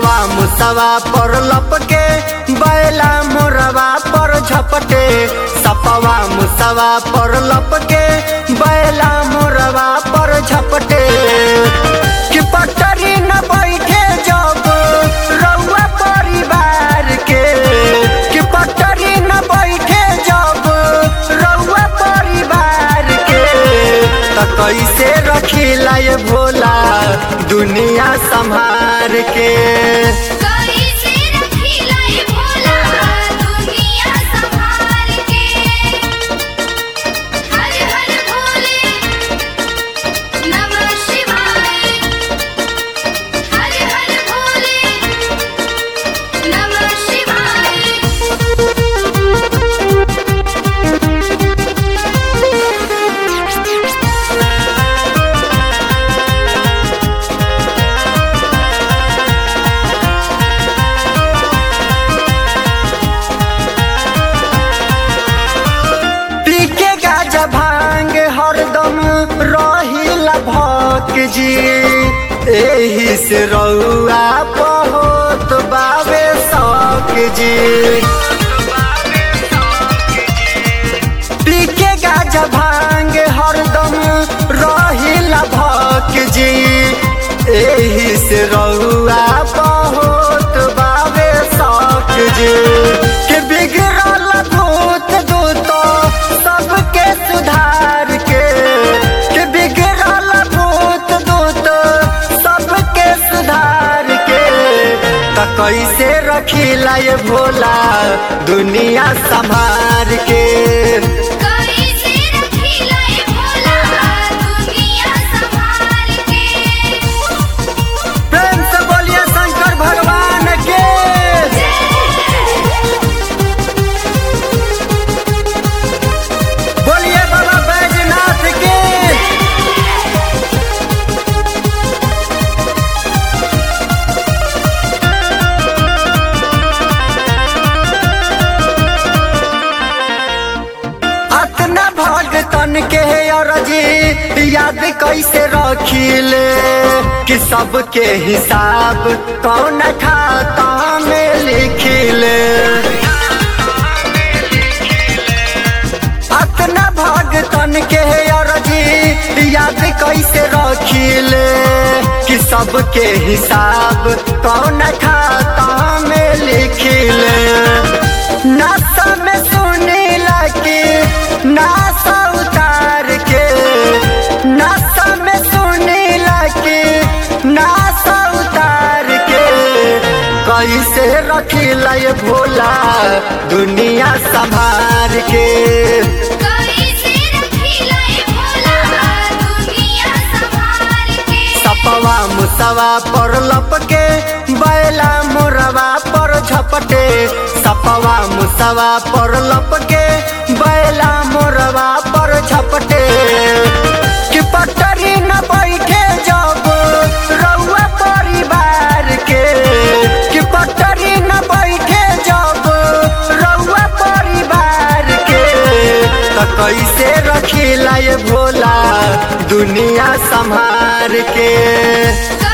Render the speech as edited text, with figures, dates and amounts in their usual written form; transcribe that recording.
सपवा मुसवा पर लपके बैला मोरवा पर झपटे। सपवा मुसवा पर लपके बैला मोरवा पर झपटे। कि पटरी न बैठे जब रउआ परिवार के। कि पटरी न बैठे जब रउआ परिवार के। त कैसे रखिला ये भोला दुनिया संभार के। कैसे रखिला ये भोला दुनिया संभाल के। हर हर भोले नमः शिवाय। हर हर भोले नमः शिवाय। पीके गाजा भांग हरदम रहिला भक जी। एही से रउआ बहुत बावे शौक जी। पीके गाजा भांग हरदम रहिला भक जी। एही से रउआ बहुत बावे शौक जी। के बिगड़ल भूत दूत सबके सुधार के। के बिगड़ल भूत दूत सबके सुधार के। त कैसे रखिला ये भोला दुनिया संभार के। कैसे रखिला ये भोला दुनिया संभाल के। प्रेम से बोलिए शंकर भगवान के। बोलिए बाबा बैजनाथ के। अतना भगतन के अरजी याद कैसे रखिले। कि सबके हिसाब कौन खाता में लिखिले। अतना भगतन के अरजी याद कैसे रखिले। कि सबके हिसाब कौन खाता में लिखिले। नासा में सुनीला कि नासा उतार के। नासा में सुनीला कि नासा उतार के। कैसे रखिला ये भोला दुनिया संभार के। कैसे रखिला ये भोला दुनिया संभाल के। सपवा मुसवा पर लपके बैला मोरवा पर झपटे। सपवा मुसवा पर लपके बैला मोरवा पर झपटे। कि पटरी न बैठे जब रउआ परिवार के। कि पटरी न बैठे जब रउआ परिवार के। त कैसे रखिला ये भोला दुनिया संभार के।